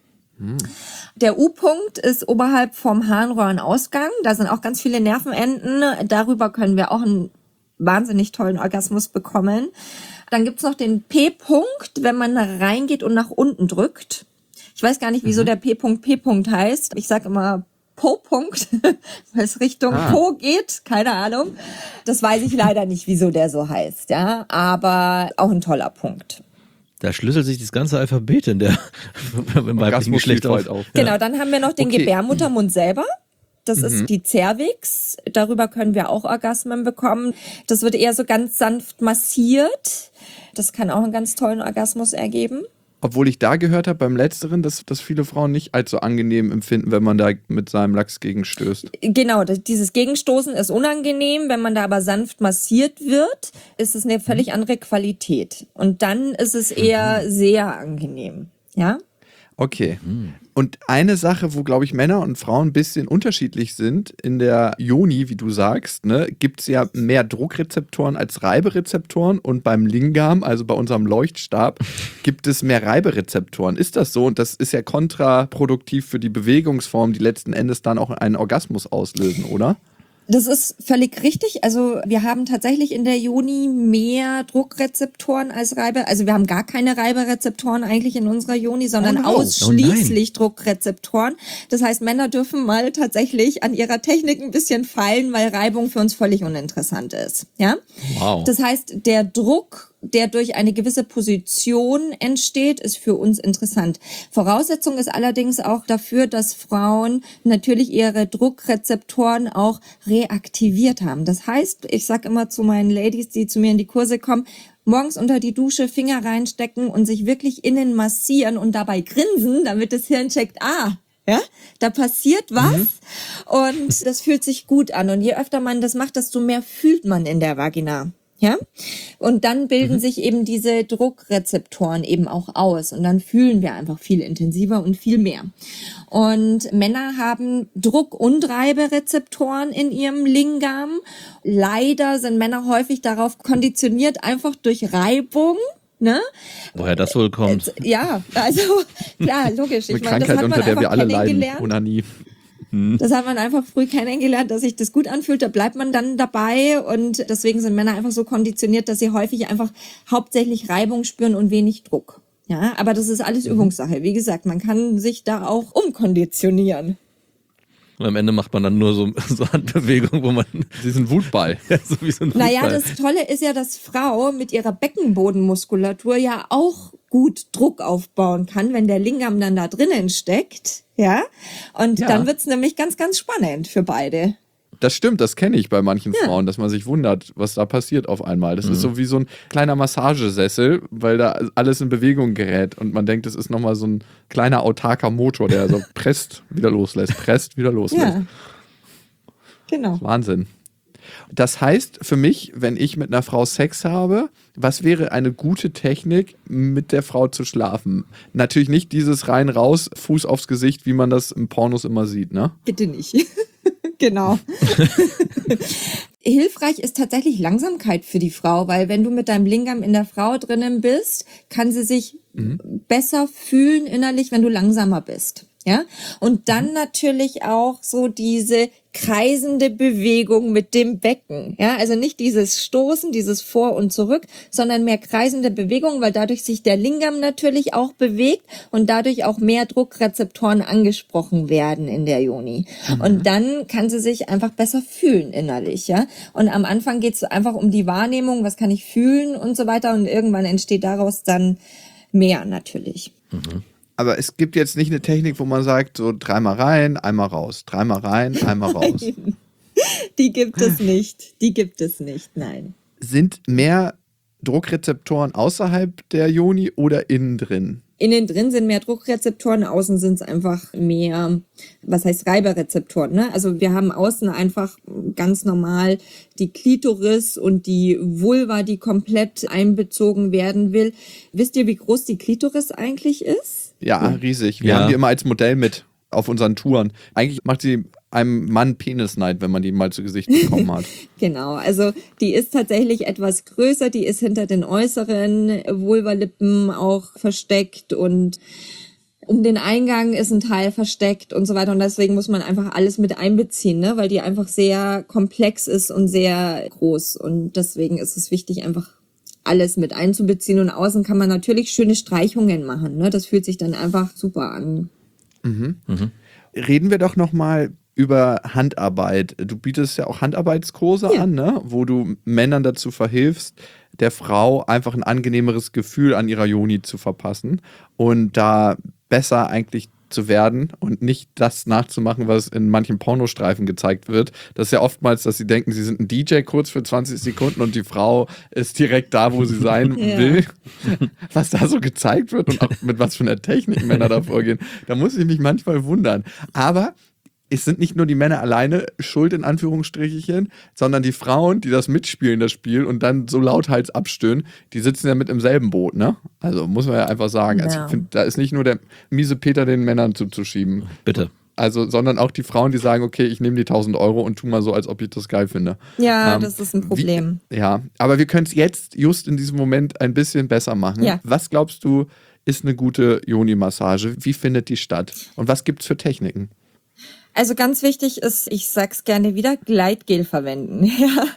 Der U-Punkt ist oberhalb vom Harnröhrenausgang. Da sind auch ganz viele Nervenenden. Darüber können wir auch einen wahnsinnig tollen Orgasmus bekommen. Dann gibt's noch den P-Punkt, wenn man da reingeht und nach unten drückt. Ich weiß gar nicht, wieso der P-Punkt P-Punkt heißt. Ich sag immer Po-Punkt, weil es Richtung Po geht. Keine Ahnung. Das weiß ich leider nicht, wieso der so heißt. Ja, aber auch ein toller Punkt. Da schlüsselt sich das ganze Alphabet in der im weiblichen Geschlecht auf. Genau, dann haben wir noch den Gebärmuttermund selber. Das ist die Cervix. Darüber können wir auch Orgasmen bekommen. Das wird eher so ganz sanft massiert. Das kann auch einen ganz tollen Orgasmus ergeben. Obwohl ich da gehört habe beim Letzteren, dass viele Frauen nicht allzu angenehm empfinden, wenn man da mit seinem Lachs gegenstößt. Genau, dieses Gegenstoßen ist unangenehm. Wenn man da aber sanft massiert wird, ist es eine völlig andere Qualität. Und dann ist es eher sehr angenehm. Ja? Okay. Und eine Sache, wo, glaube ich, Männer und Frauen ein bisschen unterschiedlich sind, in der Yoni, wie du sagst, ne, gibt es ja mehr Druckrezeptoren als Reiberezeptoren und beim Lingam, also bei unserem Leuchtstab, gibt es mehr Reiberezeptoren. Ist das so? Und das ist ja kontraproduktiv für die Bewegungsform, die letzten Endes dann auch einen Orgasmus auslösen, oder? Das ist völlig richtig. Also wir haben tatsächlich in der Yoni mehr Druckrezeptoren als Reibe. Also wir haben gar keine Reiberezeptoren eigentlich in unserer Yoni, sondern ausschließlich Druckrezeptoren. Das heißt, Männer dürfen mal tatsächlich an ihrer Technik ein bisschen feilen, weil Reibung für uns völlig uninteressant ist. Ja? Wow. Das heißt, der Druck, der durch eine gewisse Position entsteht, ist für uns interessant. Voraussetzung ist allerdings auch dafür, dass Frauen natürlich ihre Druckrezeptoren auch reaktiviert haben. Das heißt, ich sage immer zu meinen Ladies, die zu mir in die Kurse kommen, morgens unter die Dusche Finger reinstecken und sich wirklich innen massieren und dabei grinsen, damit das Hirn checkt, ja, da passiert was und das fühlt sich gut an. Und je öfter man das macht, desto mehr fühlt man in der Vagina. Ja, und dann bilden sich eben diese Druckrezeptoren eben auch aus und dann fühlen wir einfach viel intensiver und viel mehr. Und Männer haben Druck- und Reiberezeptoren in ihrem Lingam. Leider sind Männer häufig darauf konditioniert, einfach durch Reibung. Ne? Woher das wohl kommt? Ja, also klar, logisch. Eine Krankheit, unter der wir alle leiden, Onanie. Das hat man einfach früh kennengelernt, dass sich das gut anfühlt, da bleibt man dann dabei und deswegen sind Männer einfach so konditioniert, dass sie häufig einfach hauptsächlich Reibung spüren und wenig Druck. Ja, aber das ist alles Übungssache. Wie gesagt, man kann sich da auch umkonditionieren. Und am Ende macht man dann nur so Handbewegungen, wo man... Sie sind Wutball. Ja, so wie so ein Wutball. Naja, das Tolle ist ja, dass Frau mit ihrer Beckenbodenmuskulatur ja auch gut Druck aufbauen kann, wenn der Lingam dann da drinnen steckt. Ja, und dann wird's nämlich ganz, ganz spannend für beide. Das stimmt, das kenne ich bei manchen Frauen, dass man sich wundert, was da passiert auf einmal. Das ist so wie so ein kleiner Massagesessel, weil da alles in Bewegung gerät und man denkt, es ist nochmal so ein kleiner autarker Motor, der so presst, wieder loslässt. Ja, genau. Wahnsinn. Das heißt für mich, wenn ich mit einer Frau Sex habe, was wäre eine gute Technik, mit der Frau zu schlafen? Natürlich nicht dieses rein raus, Fuß aufs Gesicht, wie man das im Pornos immer sieht, ne? Bitte nicht. Genau. Hilfreich ist tatsächlich Langsamkeit für die Frau, weil wenn du mit deinem Lingam in der Frau drinnen bist, kann sie sich besser fühlen innerlich, wenn du langsamer bist. Ja, und dann natürlich auch so diese kreisende Bewegung mit dem Becken. Ja, also nicht dieses Stoßen, dieses Vor und Zurück, sondern mehr kreisende Bewegung, weil dadurch sich der Lingam natürlich auch bewegt und dadurch auch mehr Druckrezeptoren angesprochen werden in der Yoni. Und dann kann sie sich einfach besser fühlen innerlich. Ja, und am Anfang geht es einfach um die Wahrnehmung, was kann ich fühlen und so weiter. Und irgendwann entsteht daraus dann mehr natürlich. Aber es gibt jetzt nicht eine Technik, wo man sagt, so 3-mal rein, einmal raus, 3-mal rein, einmal raus. Die gibt es nicht. Die gibt es nicht, nein. Sind mehr Druckrezeptoren außerhalb der Yoni oder innen drin? Innen drin sind mehr Druckrezeptoren, außen sind es einfach mehr, was heißt Reiberrezeptoren, ne? Also wir haben außen einfach ganz normal die Klitoris und die Vulva, die komplett einbezogen werden will. Wisst ihr, wie groß die Klitoris eigentlich ist? Ja, riesig. Wir haben die immer als Modell mit auf unseren Touren. Eigentlich macht sie einem Mann Penisneid, wenn man die mal zu Gesicht bekommen hat. Genau, also die ist tatsächlich etwas größer, die ist hinter den äußeren Vulvalippen auch versteckt und um den Eingang ist ein Teil versteckt und so weiter und deswegen muss man einfach alles mit einbeziehen, ne? Weil die einfach sehr komplex ist und sehr groß und deswegen ist es wichtig, einfach alles mit einzubeziehen und außen kann man natürlich schöne Streichungen machen, ne? Das fühlt sich dann einfach super an. Reden wir doch nochmal über Handarbeit. Du bietest ja auch Handarbeitskurse an, ne? Wo du Männern dazu verhilfst, der Frau einfach ein angenehmeres Gefühl an ihrer Yoni zu verpassen und da besser eigentlich zu werden und nicht das nachzumachen, was in manchen Pornostreifen gezeigt wird. Das ist ja oftmals, dass sie denken, sie sind ein DJ kurz für 20 Sekunden und die Frau ist direkt da, wo sie sein will. Was da so gezeigt wird und auch mit was für einer Technik Männer da vorgehen, da muss ich mich manchmal wundern. Aber es sind nicht nur die Männer alleine schuld, in Anführungsstrichen, sondern die Frauen, die das mitspielen, das Spiel, und dann so lauthals abstöhnen, die sitzen ja mit im selben Boot, ne? Also muss man ja einfach sagen. Also ich finde, da ist nicht nur der miese Peter den Männern zuzuschieben. Bitte. Also, sondern auch die Frauen, die sagen, okay, ich nehme die 1.000 Euro und tu mal so, als ob ich das geil finde. Ja, das ist ein Problem. Aber wir können es jetzt, just in diesem Moment, ein bisschen besser machen. Ja. Was glaubst du, ist eine gute Yoni-Massage? Wie findet die statt? Und was gibt's für Techniken? Also ganz wichtig ist, ich sag's gerne wieder, Gleitgel verwenden.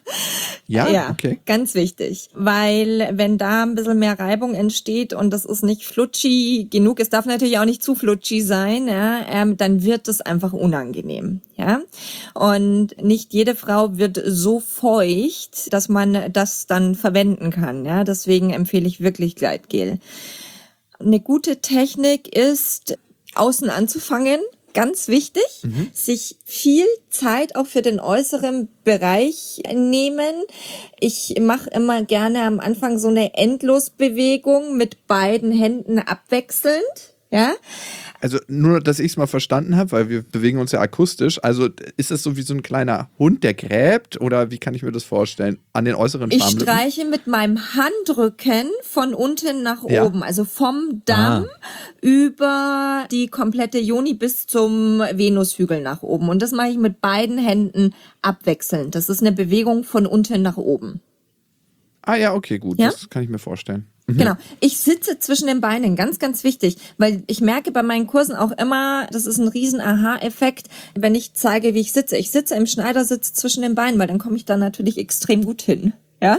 Ja, okay. Ganz wichtig. Weil wenn da ein bisschen mehr Reibung entsteht und das ist nicht flutschi genug, es darf natürlich auch nicht zu flutschi sein, dann wird es einfach unangenehm. Ja? Und nicht jede Frau wird so feucht, dass man das dann verwenden kann. Ja? Deswegen empfehle ich wirklich Gleitgel. Eine gute Technik ist, außen anzufangen. Ganz wichtig, sich viel Zeit auch für den äußeren Bereich nehmen. Ich mache immer gerne am Anfang so eine Endlosbewegung mit beiden Händen abwechselnd. Ja. Also nur, dass ich es mal verstanden habe, weil wir bewegen uns ja akustisch. Also ist das so wie so ein kleiner Hund, der gräbt? Oder wie kann ich mir das vorstellen? An den äußeren Schamlippen? Ich streiche mit meinem Handrücken von unten nach oben. Also vom Damm über die komplette Yoni bis zum Venushügel nach oben. Und das mache ich mit beiden Händen abwechselnd. Das ist eine Bewegung von unten nach oben. Ah ja, okay, gut. Ja? Das kann ich mir vorstellen. Genau. Ich sitze zwischen den Beinen, ganz, ganz wichtig, weil ich merke bei meinen Kursen auch immer, das ist ein riesen Aha-Effekt, wenn ich zeige, wie ich sitze. Ich sitze im Schneidersitz zwischen den Beinen, weil dann komme ich da natürlich extrem gut hin. Ja?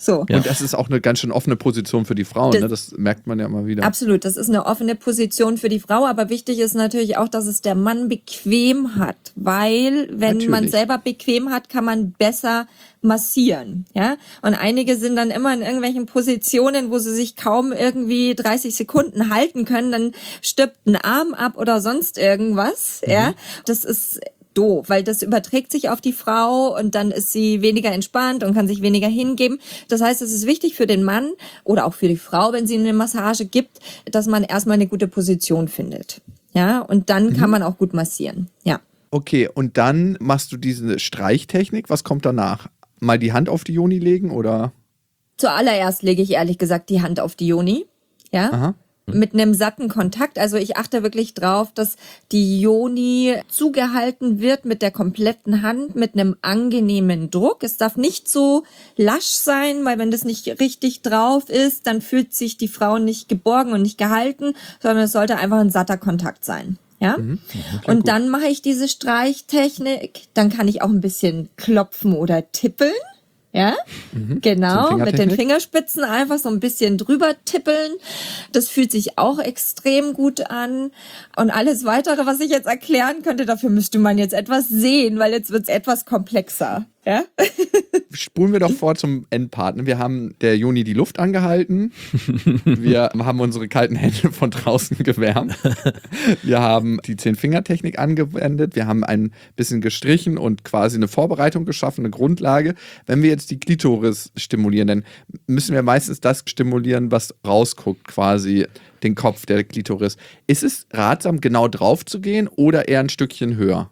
So. Ja. Und das ist auch eine ganz schön offene Position für die Frauen, ne? Das merkt man ja immer wieder. Absolut, das ist eine offene Position für die Frau, aber wichtig ist natürlich auch, dass es der Mann bequem hat, weil wenn man selber bequem hat, kann man besser massieren, ja? Und einige sind dann immer in irgendwelchen Positionen, wo sie sich kaum irgendwie 30 Sekunden halten können, dann stirbt ein Arm ab oder sonst irgendwas, ja? Das ist doof, weil das überträgt sich auf die Frau und dann ist sie weniger entspannt und kann sich weniger hingeben. Das heißt, es ist wichtig für den Mann oder auch für die Frau, wenn sie eine Massage gibt, dass man erstmal eine gute Position findet. Ja, und dann kann man auch gut massieren. Ja. Okay, und dann machst du diese Streichtechnik. Was kommt danach? Mal die Hand auf die Joni legen oder? Zuallererst lege ich ehrlich gesagt die Hand auf die Joni. Ja. Aha. Mit einem satten Kontakt. Also ich achte wirklich drauf, dass die Joni zugehalten wird mit der kompletten Hand, mit einem angenehmen Druck. Es darf nicht so lasch sein, weil wenn das nicht richtig drauf ist, dann fühlt sich die Frau nicht geborgen und nicht gehalten, sondern es sollte einfach ein satter Kontakt sein. Ja? Und dann mache ich diese Streichtechnik. Dann kann ich auch ein bisschen klopfen oder tippeln. Ja, genau, mit den Fingerspitzen einfach so ein bisschen drüber tippeln. Das fühlt sich auch extrem gut an. Und alles Weitere, was ich jetzt erklären könnte, dafür müsste man jetzt etwas sehen, weil jetzt wird es etwas komplexer. Ja? Spulen wir doch vor zum Endpart. Wir haben der Joni die Luft angehalten. Wir haben unsere kalten Hände von draußen gewärmt. Wir haben die 10-Finger-Technik angewendet. Wir haben ein bisschen gestrichen und quasi eine Vorbereitung geschaffen, eine Grundlage. Wenn wir jetzt die Klitoris stimulieren, dann müssen wir meistens das stimulieren, was rausguckt, quasi den Kopf der Klitoris. Ist es ratsam, genau drauf zu gehen oder eher ein Stückchen höher?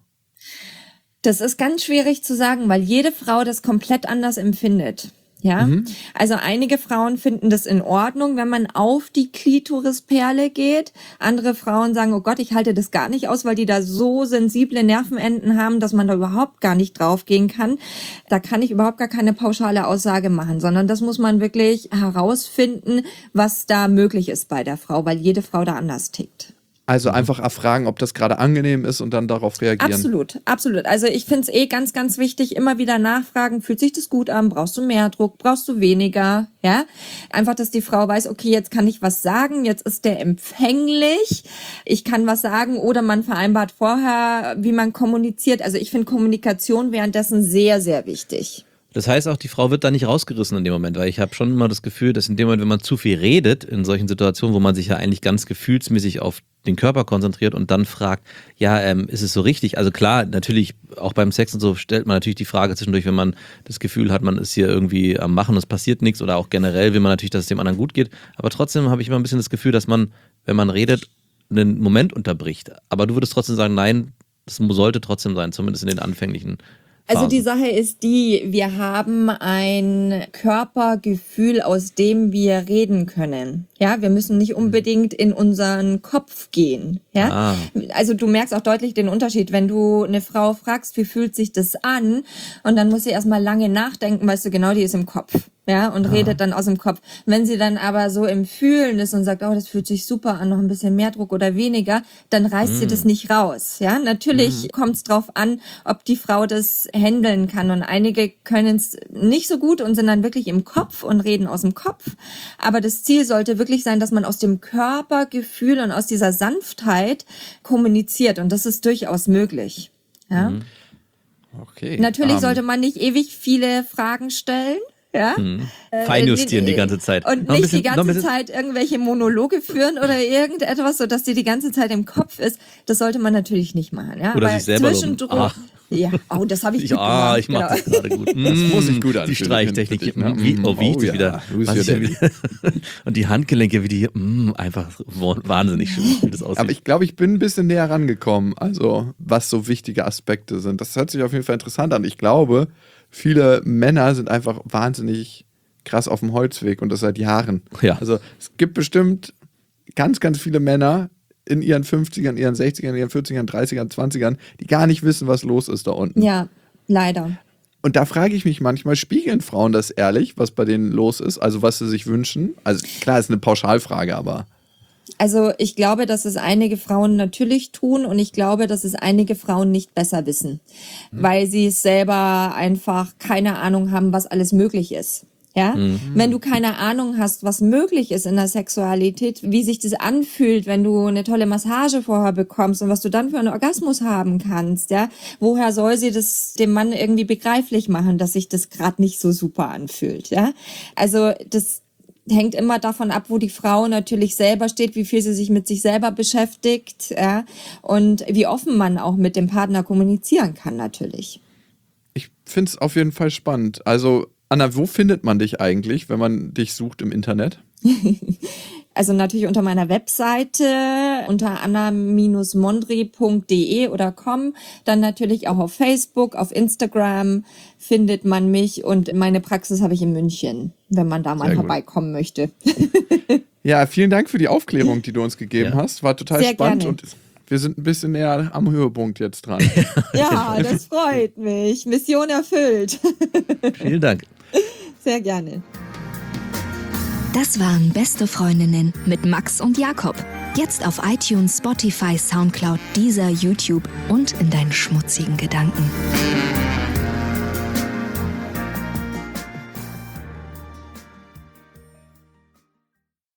Das ist ganz schwierig zu sagen, weil jede Frau das komplett anders empfindet. Ja, also einige Frauen finden das in Ordnung, wenn man auf die Klitorisperle geht. Andere Frauen sagen, oh Gott, ich halte das gar nicht aus, weil die da so sensible Nervenenden haben, dass man da überhaupt gar nicht drauf gehen kann. Da kann ich überhaupt gar keine pauschale Aussage machen, sondern das muss man wirklich herausfinden, was da möglich ist bei der Frau, weil jede Frau da anders tickt. Also einfach erfragen, ob das gerade angenehm ist und dann darauf reagieren. Absolut, absolut. Also ich finde es ganz, ganz wichtig, immer wieder nachfragen, fühlt sich das gut an, brauchst du mehr Druck, brauchst du weniger, ja? Einfach, dass die Frau weiß, okay, jetzt kann ich was sagen, jetzt ist der empfänglich, ich kann was sagen oder man vereinbart vorher, wie man kommuniziert. Also ich finde Kommunikation währenddessen sehr, sehr wichtig. Das heißt auch, die Frau wird da nicht rausgerissen in dem Moment, weil ich habe schon immer das Gefühl, dass in dem Moment, wenn man zu viel redet, in solchen Situationen, wo man sich ja eigentlich ganz gefühlsmäßig auf den Körper konzentriert und dann fragt, ja, ist es so richtig? Also klar, natürlich, auch beim Sex und so stellt man natürlich die Frage zwischendurch, wenn man das Gefühl hat, man ist hier irgendwie am Machen, es passiert nichts oder auch generell will man natürlich, dass es dem anderen gut geht, aber trotzdem habe ich immer ein bisschen das Gefühl, dass man, wenn man redet, einen Moment unterbricht. Aber du würdest trotzdem sagen, nein, das sollte trotzdem sein, zumindest in den anfänglichen Also die Sache ist die, wir haben ein Körpergefühl, aus dem wir reden können. Ja, wir müssen nicht unbedingt in unseren Kopf gehen. Ja, also du merkst auch deutlich den Unterschied, wenn du eine Frau fragst, wie fühlt sich das an? Und dann muss sie erstmal lange nachdenken, weißt du genau, die ist im Kopf. Ja, und redet dann aus dem Kopf. Wenn sie dann aber so im Fühlen ist und sagt, oh, das fühlt sich super an, noch ein bisschen mehr Druck oder weniger, dann reißt sie das nicht raus. Ja, natürlich kommt es drauf an, ob die Frau das handeln kann. Und einige können es nicht so gut und sind dann wirklich im Kopf und reden aus dem Kopf. Aber das Ziel sollte wirklich sein, dass man aus dem Körpergefühl und aus dieser Sanftheit kommuniziert. Und das ist durchaus möglich. Ja. Okay. Natürlich sollte man nicht ewig viele Fragen stellen. Ja? Feinjustieren die ganze Zeit. Und nicht die ganze Zeit irgendwelche Monologe führen oder irgendetwas, sodass die ganze Zeit im Kopf ist. Das sollte man natürlich nicht machen. Ja? Oder sich selber zwischendurch. Ja, oh, das habe ich gut gemacht. Ich mache das gerade gut. Das muss ich gut anfühlen. Die Streichtechnik. Wie ich das wieder. Und die Handgelenke, wie die einfach wahnsinnig schön, wie das aussieht. Aber ich glaube, ich bin ein bisschen näher rangekommen, also was so wichtige Aspekte sind. Das hört sich auf jeden Fall interessant an. Ich glaube, viele Männer sind einfach wahnsinnig krass auf dem Holzweg und das seit Jahren. Ja. Also es gibt bestimmt ganz, ganz viele Männer in ihren 50ern, ihren 60ern, ihren 40ern, 30ern, 20ern, die gar nicht wissen, was los ist da unten. Ja, leider. Und da frage ich mich manchmal, spiegeln Frauen das ehrlich, was bei denen los ist? Also was sie sich wünschen? Also klar, ist eine Pauschalfrage, aber... Also ich glaube, dass es einige Frauen natürlich tun und ich glaube, dass es einige Frauen nicht besser wissen, weil sie es selber einfach keine Ahnung haben, was alles möglich ist. Ja, wenn du keine Ahnung hast, was möglich ist in der Sexualität, wie sich das anfühlt, wenn du eine tolle Massage vorher bekommst und was du dann für einen Orgasmus haben kannst, ja, woher soll sie das dem Mann irgendwie begreiflich machen, dass sich das gerade nicht so super anfühlt, ja? Also das hängt immer davon ab, wo die Frau natürlich selber steht, wie viel sie sich mit sich selber beschäftigt, ja, und wie offen man auch mit dem Partner kommunizieren kann natürlich. Ich finde es auf jeden Fall spannend. Also Anna, wo findet man dich eigentlich, wenn man dich sucht im Internet? Also natürlich unter meiner Webseite, unter anna-mondri.de oder com. Dann natürlich auch auf Facebook, auf Instagram findet man mich. Und meine Praxis habe ich in München, wenn man da mal vorbeikommen möchte. Ja, vielen Dank für die Aufklärung, die du uns gegeben hast. War total sehr spannend gerne. Und wir sind ein bisschen näher am Höhepunkt jetzt dran. Ja, das freut mich. Mission erfüllt. Vielen Dank. Sehr gerne. Das waren Beste Freundinnen mit Max und Jakob. Jetzt auf iTunes, Spotify, Soundcloud, Deezer, YouTube und in deinen schmutzigen Gedanken.